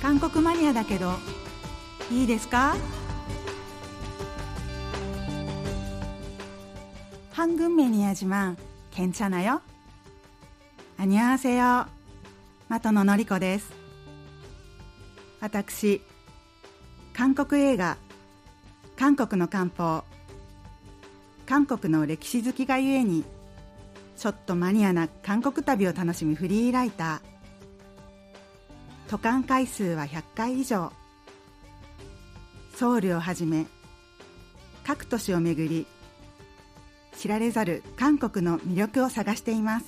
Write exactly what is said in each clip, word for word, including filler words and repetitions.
韓国マニアだけどいいですか？한국 매니아지만 괜찮아요? 안녕하세요.的野典子です。私、韓国映画、韓国の漢方、韓国の歴史好きがゆえに、ちょっとマニアな韓国旅を楽しむフリーライター。渡韓回数はひゃっかい以上。ソウルをはじめ、各都市を巡り、知られざる韓国の魅力を探しています。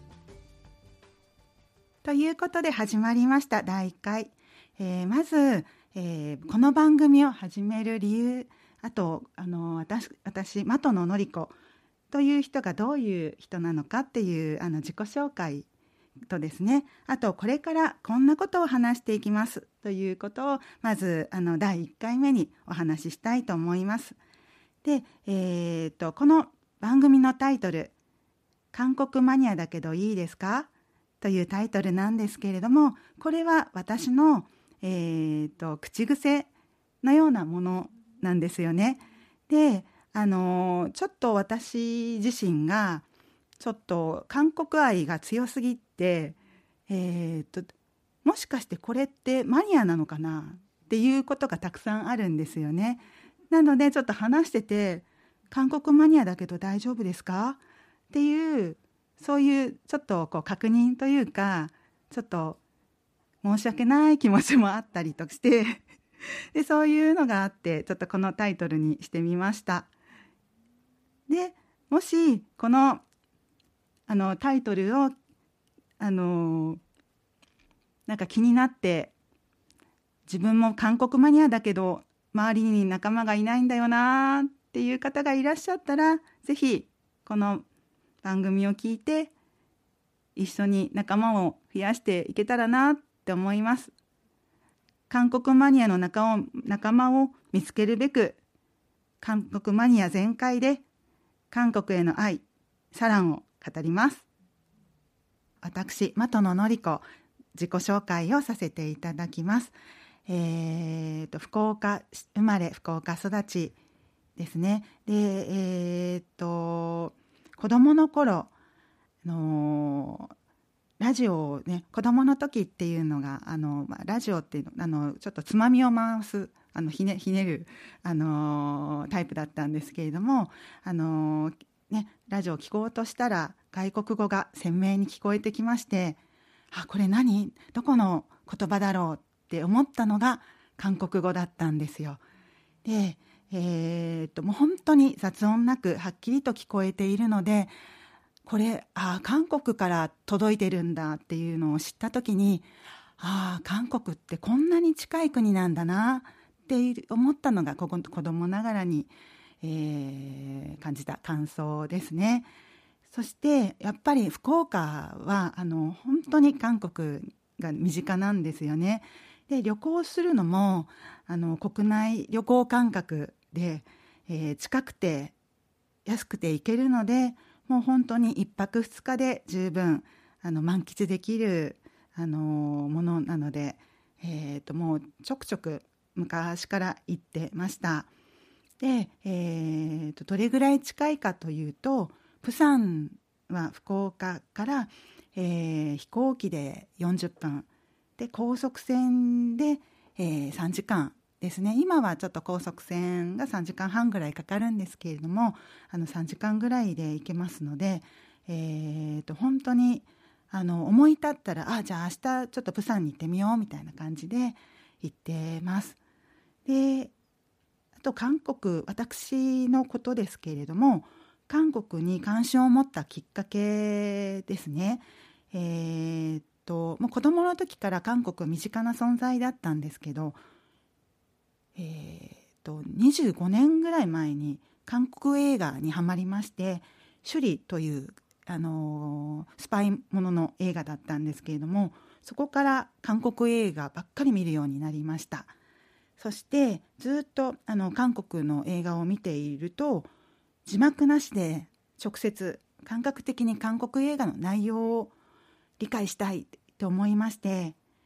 ということで始まりましただいいっかい、えー、まず、えー、この番組を始める理由、あとあの私、私的野典子という人がどういう人なのかっていうあの自己紹介とですね、あとこれからこんなことを話していきますということをまずあのだいいっかいめにお話ししたいと思います。で、えー、とこの番組のタイトル、韓国マニアだけどいいですかというタイトルなんですけれども、これは私の、えー、と口癖のようなものなんですよね。で、あのちょっと私自身がちょっと韓国愛が強すぎて、えー、ともしかしてこれってマニアなのかなっていうことがたくさんあるんですよね。なのでちょっと話してて、韓国マニアだけど大丈夫ですかっていう、そういうちょっとこう確認というか、ちょっと申し訳ない気持ちもあったりとしてで、そういうのがあって、ちょっとこのタイトルにしてみました。で、もしこのあのタイトルをあのなんか気になって、自分も韓国マニアだけど周りに仲間がいないんだよなっていう方がいらっしゃったら、ぜひこの番組を聞いて一緒に仲間を増やしていけたらなって思います。韓国マニアの仲を仲間を見つけるべく、韓国マニア全開で韓国への愛、サランを語ります。私、的野典子、自己紹介をさせていただきます。えー、と福岡生まれ、福岡育ちですね。で、えー、と子供の頃、あのラジオをね、子供の時っていうのがあの、まあ、ラジオっていうのあのちょっとつまみを回すあのひね、ひねるあのタイプだったんですけれども、あの、ね、ラジオを聞こうとしたら外国語が鮮明に聞こえてきまして、あ、これ何？どこの言葉だろうって思ったのが韓国語だったんですよ。で、えー、っともう本当に雑音なくはっきりと聞こえているので、これあ韓国から届いてるんだっていうのを知った時に、あ韓国ってこんなに近い国なんだなって思ったのがここ子供ながらに、えー、感じた感想ですね。そしてやっぱり福岡はあの本当に韓国が身近なんですよね。で、旅行するのもあの国内旅行感覚で、えー、近くて安くて行けるので、もう本当にいっぱくふつかで十分あの満喫できるあのものなので、えー、ともうちょくちょく昔から行ってました。で、えー、とどれぐらい近いかというと、プサンは福岡から、えー、飛行機でよんじゅっぷんで、高速船で、えー、さんじかんですね。今はちょっと高速船がさんじかんはんぐらいかかるんですけれども、あのさんじかんぐらいで行けますので、えー、と本当にあの思い立ったら、あじゃあ明日ちょっとプサンに行ってみようみたいな感じで行ってます。で、あと韓国、私のことですけれども、韓国に関心を持ったきっかけですね。えー、ともう子供の時から韓国は身近な存在だったんですけど、えー、とにじゅうごねんぐらい前に韓国映画にハマりまして、シュリという、あのー、スパイものの映画だったんですけれども、そこから韓国映画ばっかり見るようになりました。そしてずっとあの韓国の映画を見ていると、字幕なしで直接感覚的に韓国映画の内容を理解したいと思いまして、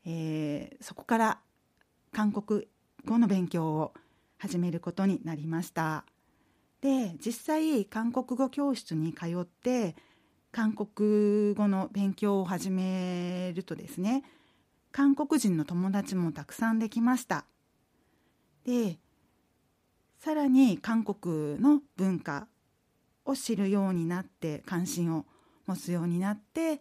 えー、そこから韓国語の勉強を始めることになりました。で、実際韓国語教室に通って韓国語の勉強を始めるとですね、韓国人の友達もたくさんできました。で、さらに韓国の文化を知るようになって、関心を持つようになって、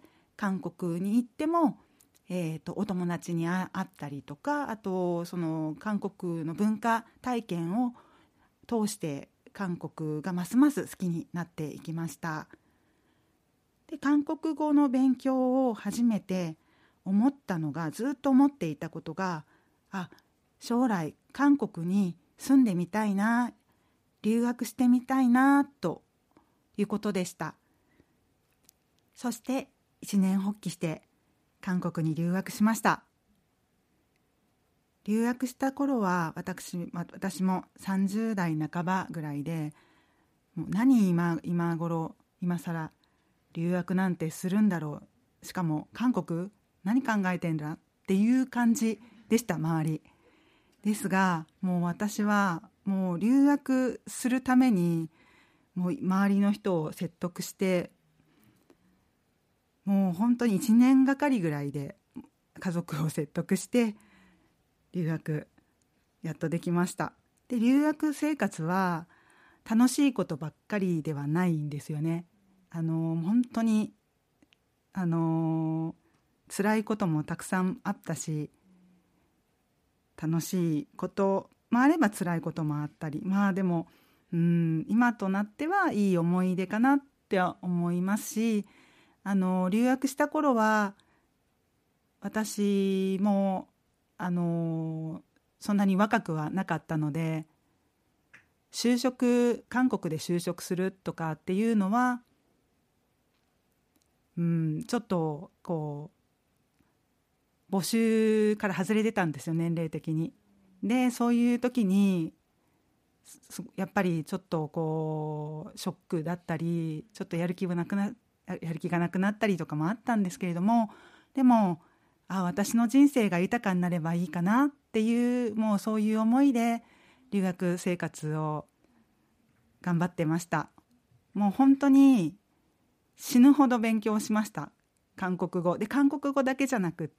韓国に行っても、えーと、お友達に会ったりとか、あとその韓国の文化体験を通して韓国がますます好きになっていきました。で、韓国語の勉強を始めて思ったのが、ずっと思っていたことが、あ、将来韓国に住んでみたいな、留学してみたいなということでした。そして一年発起して韓国に留学しました。留学した頃は私、私もさんじゅう代半ばぐらいで、もう何今、今頃今更留学なんてするんだろう、しかも韓国何考えてんだっていう感じでした、周りですが、もう私はもう留学するためにもう周りの人を説得して、もう本当にいちねんがかりぐらいで家族を説得して留学やっとできました。で、留学生活は楽しいことばっかりではないんですよね。あの本当にあの辛いこともたくさんあったし、楽しいこともあれば辛いこともあったり、まあでもうん今となってはいい思い出かなって思いますし、あの留学した頃は私もあのそんなに若くはなかったので、就職韓国で就職するとかっていうのはうんちょっとこう募集から外れてたんですよ、年齢的に。で、そういう時にやっぱりちょっとこうショックだったり、ちょっとやる気がなくなやる気がなくなったりとかもあったんですけれども、でもあ私の人生が豊かになればいいかなっていう、もうそういう思いで留学生活を頑張ってました。もう本当に死ぬほど勉強しました、韓国語で。韓国語だけじゃなくって、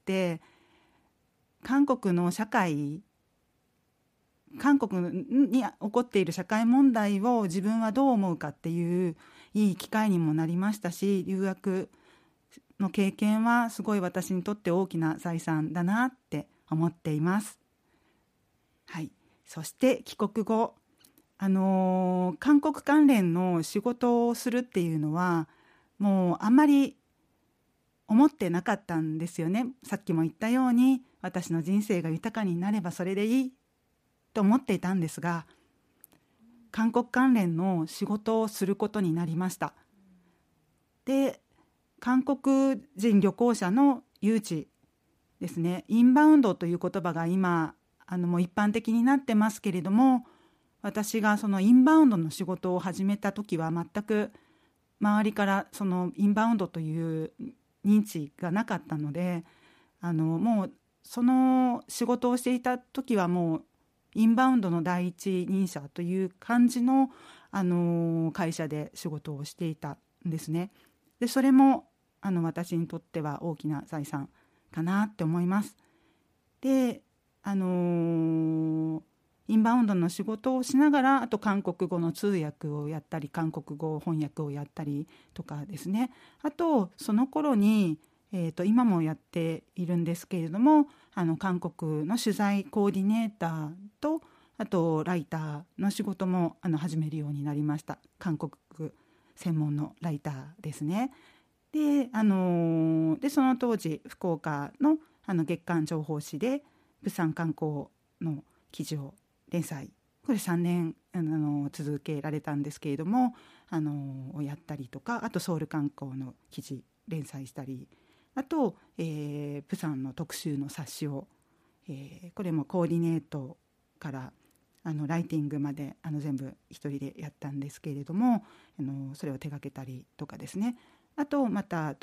韓国の社会、韓国に起こっている社会問題を自分はどう思うかっていういい機会にもなりましたし、留学の経験はすごい私にとって大きな財産だなって思っています。はい、そして帰国後、あのー、韓国関連の仕事をするっていうのはもうあんまり思ってなかったんですよね。さっきも言ったように、私の人生が豊かになればそれでいいと思っていたんですが、韓国関連の仕事をすることになりました。で、韓国人旅行者の誘致ですね、インバウンドという言葉が今あのもう一般的になってますけれども、私がそのインバウンドの仕事を始めた時は全く周りからそのインバウンドという認知がなかったので、あのもうその仕事をしていた時はもうインバウンドの第一人者という感じの、あの会社で仕事をしていたんですね。で、それもあの私にとっては大きな財産かなって思います。で、あのー、インバウンドの仕事をしながら、あと韓国語の通訳をやったり、韓国語翻訳をやったりとかですね。あとその頃に、えーと、今もやっているんですけれども、あの韓国の取材コーディネーターと、あとライターの仕事もあの始めるようになりました。韓国専門のライターですね。で、あのー、でその当時福岡 の, あの月刊情報誌で釜山観光の記事を連載、これさんねんあの続けられたんですけれども、あのやったりとか、あとソウル観光の記事連載したり、あと、えー、釜山の特集の冊子を、えー、これもコーディネートからあのライティングまであの全部一人でやったんですけれども、あのそれを手掛けたりとかですね。あとまたと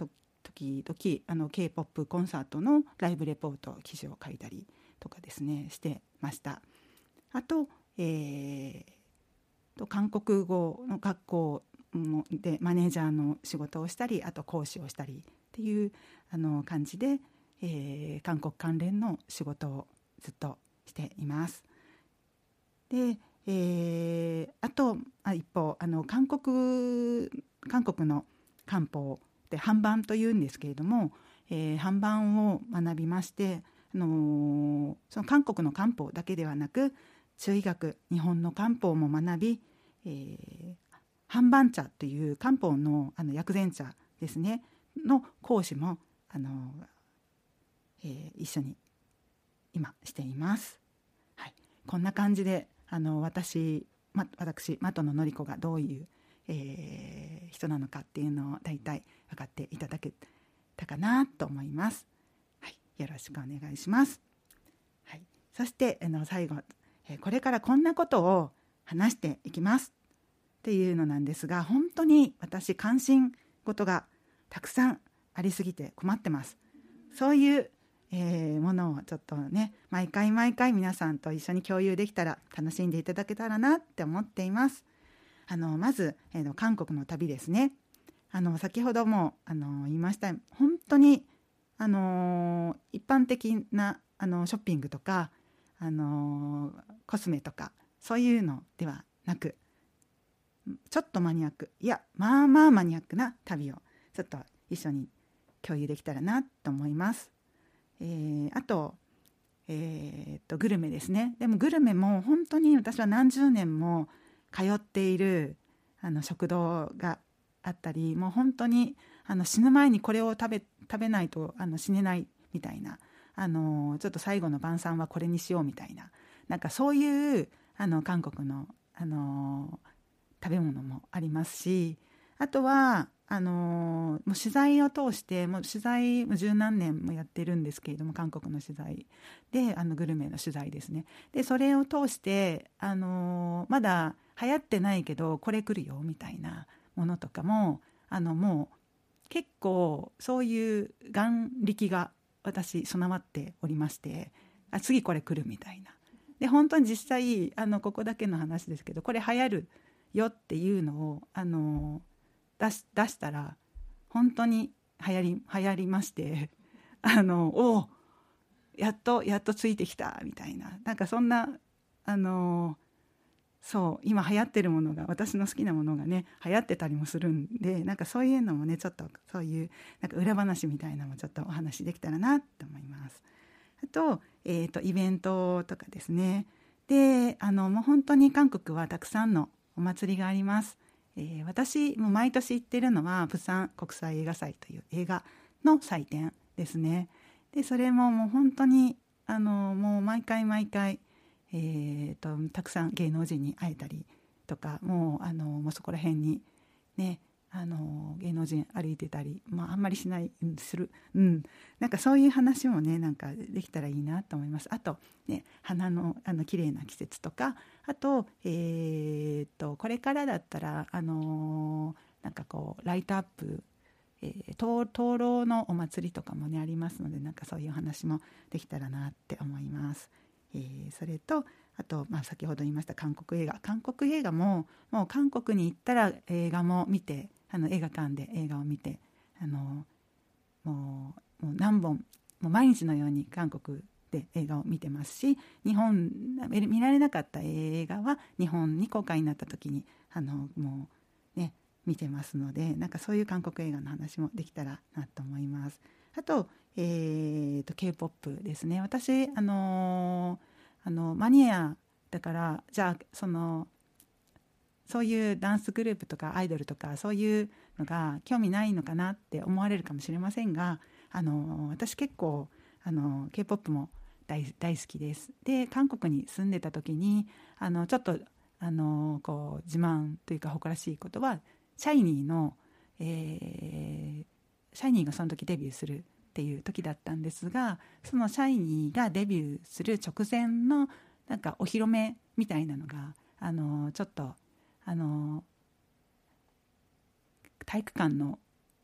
時々あの K-ポップ コンサートのライブレポート記事を書いたりとかですねしてました。あと、えー、と韓国語の学校でマネージャーの仕事をしたり、あと講師をしたりっていうあの感じで、えー、韓国関連の仕事をずっとしています。で、えー、あとあ一方あの韓国韓国の漢方で韓版というんですけれども、えー、韓版を学びまして、あのー、その韓国の漢方だけではなく中医学、日本の漢方も学び、えー、韓版茶という漢方 の, あの薬膳茶ですねの講師も、あのーえー、一緒に今しています。はい、こんな感じであの 私, ま、私的野典子がどういう、えー、人なのかっていうのを大体分かっていただけたかなと思います。はい、よろしくお願いします。はい、そしてあの最後、えー、これからこんなことを話していきますっていうのなんですが、本当に私関心事がたくさんありすぎて困ってます。そういうえー、ものをちょっとね毎回毎回皆さんと一緒に共有できたら楽しんでいただけたらなって思っています。あのまず、えー、韓国の旅ですね。あの先ほどもあの言いました本当にあの一般的なあのショッピングとかあのコスメとかそういうのではなく、ちょっとマニアック、いやまあまあマニアックな旅をちょっと一緒に共有できたらなと思います。えー、あと、えー、っとグルメですね。でもグルメも本当に私は何十年も通っているあの食堂があったり、もう本当にあの死ぬ前にこれを食べ、食べないとあの死ねないみたいな、あのちょっと最後の晩餐はこれにしようみたいな、なんかそういうあの韓国の、あの食べ物もありますし、あとはあのもう取材を通してもう取材も十何年もやってるんですけれども、韓国の取材であのグルメの取材ですね。でそれを通してあのまだ流行ってないけどこれ来るよみたいなものとかもあのもう結構そういう眼力が私備わっておりまして、あ次これ来るみたいな。で本当に実際あのここだけの話ですけど、これ流行るよっていうのをあの出し、出したら本当に流行り、流行りましてあのおやっとやっとついてきたみたいな、なんかそんなあのそう今流行ってるものが、私の好きなものがね流行ってたりもするんで、なんかそういうのもねちょっとそういうなんか裏話みたいなのもちょっとお話できたらなと思います。あと、えーと、イベントとかですね。であのもう本当に韓国はたくさんのお祭りがあります。えー、私も毎年行ってるのは釜山国際映画祭という映画の祭典ですね。でそれももう本当にあのもう毎回毎回、えー、とたくさん芸能人に会えたりとか、もうあのもうそこら辺にねあの芸能人歩いてたり、まあ、あんまりしないする、うん、なんかそういう話もねなんかできたらいいなと思います。あとね花のあの綺麗な季節とか、あとえー、とこれからだったらあのなんかこうライトアップ、えー、灯籠のお祭りとかもねありますので、なんかそういう話もできたらなって思います。えー、それとあと、まあ、先ほど言いました韓国映画韓国映画ももう韓国に行ったら映画も見て、あの映画館で映画を見て、あのもう、もう何本もう毎日のように韓国で映画を見てますし、日本見られなかった映画は日本に公開になった時にあのもうね見てますので、なんかそういう韓国映画の話もできたらなと思います。あと、えー、と K-ポップ ですね。私あのあのマニアだから、じゃあそのそういうダンスグループとかアイドルとかそういうのが興味ないのかなって思われるかもしれませんが、あの私結構あの K-ポップ も 大, 大好きです。で韓国に住んでた時にあのちょっとあのこう自慢というか誇らしいことは、シャイニーの、えー、シャイニーがその時デビューするっていう時だったんですが、そのシャイニーがデビューする直前のなんかお披露目みたいなのがあのちょっとあの体育館の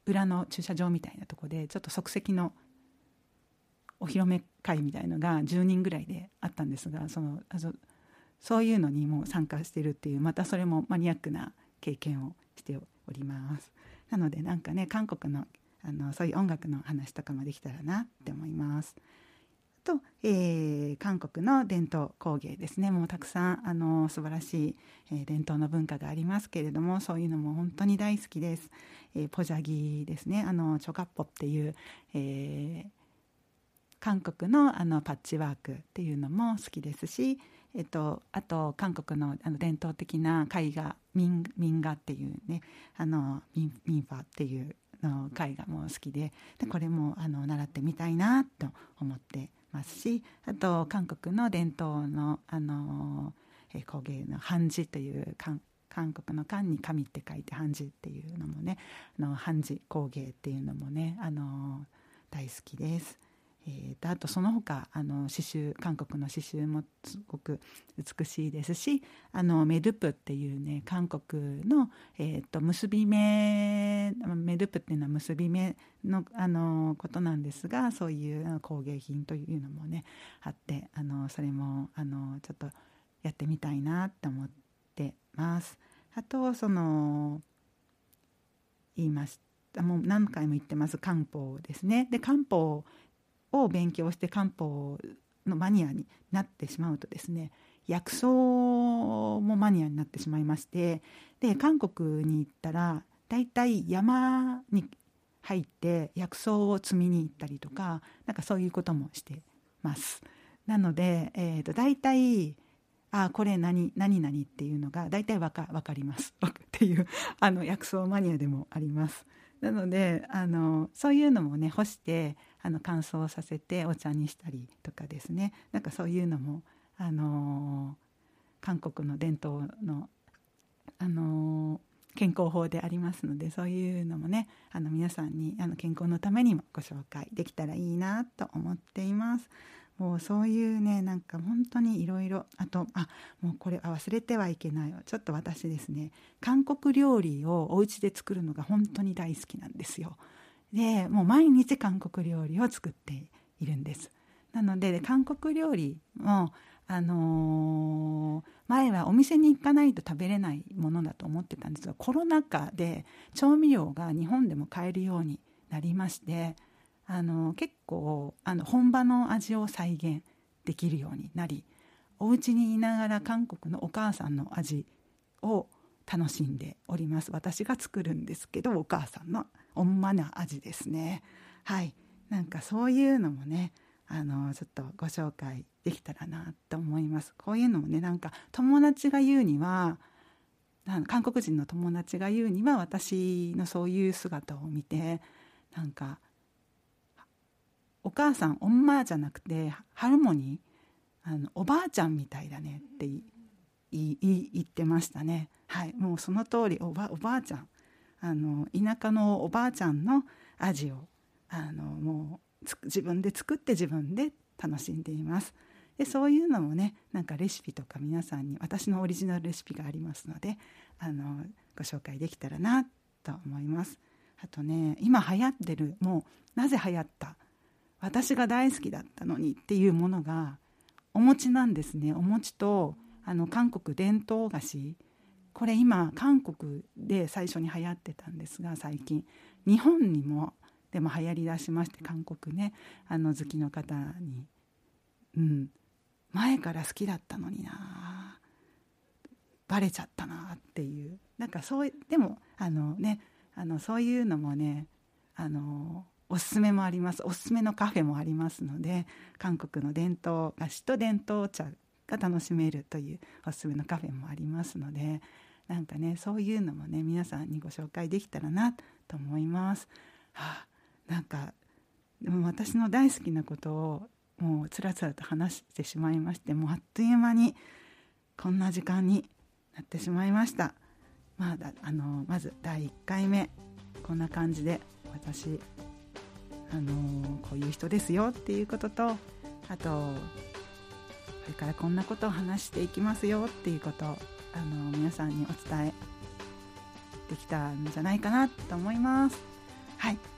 裏の駐車場みたいなとこでちょっと即席のお披露目会みたいのがじゅうにんぐらいであったんですが、そのあのそういうのにも参加してるっていう、またそれもマニアックな経験をしております。なのでなんかね、韓国のあのそういう音楽の話とかもできたらなって思います。と、えー、韓国の伝統工芸ですね、もうたくさんあの素晴らしい、えー、伝統の文化がありますけれども、そういうのも本当に大好きです。えー、ポジャギですね、あのチョカッポっていう、えー、韓国 の, あのパッチワークっていうのも好きですし、えっと、あと韓国 の, あの伝統的な絵画、民画っていうね、あのミンミンファっていうの絵画も好き で, でこれもあの習ってみたいなと思ってますし、あと韓国の伝統 の, あの、えー、工芸の漢字という韓韓国の漢に紙って書いて漢字っていうのもね、あの漢字工芸っていうのもね、あの大好きです。えー、とあとその他あの刺繍、韓国の刺繍もすごく美しいですし、あのメドゥプっていうね、韓国の、えー、と結び目、メドゥプっていうのは結び目 の, あのことなんですが、そういう工芸品というのもねあって、あのそれもあのちょっとやってみたいなと思ってます。あとその言いましたもう何回も言ってます漢方ですね。で漢方を勉強して漢方のマニアになってしまうとですね、薬草もマニアになってしまいまして、で韓国に行ったらだいたい山に入って薬草を摘みに行ったりとか、なんかそういうこともしてます。なので、えー、とだいたいあこれ何何々っていうのがだいたいわかわかりますっていうあの薬草マニアでもあります。なのであのそういうのもね干してあの乾燥させてお茶にしたりとかですね、なんかそういうのもあの韓国の伝統のあの健康法でありますので、そういうのもねあの皆さんにあの健康のためにもご紹介できたらいいなと思っています。もうそういうね、なんか本当にいろいろ、あとあもうこれあ忘れてはいけないわ、ちょっと私ですね、韓国料理をお家で作るのが本当に大好きなんですよ。でもう毎日韓国料理を作っているんです。なので韓国料理もあのー、前はお店に行かないと食べれないものだと思ってたんですが、コロナ禍で調味料が日本でも買えるようになりまして、あの結構あの本場の味を再現できるようになり、お家にいながら韓国のお母さんの味を楽しんでおります。私が作るんですけど、お母さんの温まな味ですね。はい、なんかそういうのもねあのちょっとご紹介できたらなと思います。こういうのもね、なんか友達が言うには、韓国人の友達が言うには、私のそういう姿を見て、なんかお母さんおんまじゃなくてハルモニー、あのおばあちゃんみたいだねっていいい言ってましたね。はい、もうその通り、おば、おばあちゃん、あの田舎のおばあちゃんの味をあのもう自分で作って自分で楽しんでいます。でそういうのもね、なんかレシピとか皆さんに、私のオリジナルレシピがありますので、あのご紹介できたらなと思います。あとね、今流行ってる、もうなぜ流行った、私が大好きだったのにっていうものがお餅なんですね。お餅とあの韓国伝統菓子、これ今韓国で最初に流行ってたんですが、最近日本にもでも流行りだしまして、韓国ねあの好きの方に、うん前から好きだったのにな、バレちゃったなっていう、なんかそうでもあのねあのそういうのもね、あのおすすめもあります。おすすめのカフェもありますので、韓国の伝統菓子と伝統茶が楽しめるというおすすめのカフェもありますので、なんかねそういうのもね皆さんにご紹介できたらなと思います。はあ、なんかでも私の大好きなことをもうつらつらと話してしまいまして、もうあっという間にこんな時間になってしまいました。まあ、だあのまずだいいっかいめこんな感じで、私あのこういう人ですよっていうことと、あとこれからこんなことを話していきますよっていうことをあの皆さんにお伝えできたんじゃないかなと思います。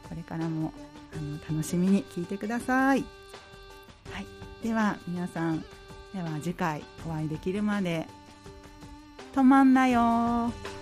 これからもあの楽しみに聞いてください。はい、では皆さん、では次回お会いできるまで止まんなよ。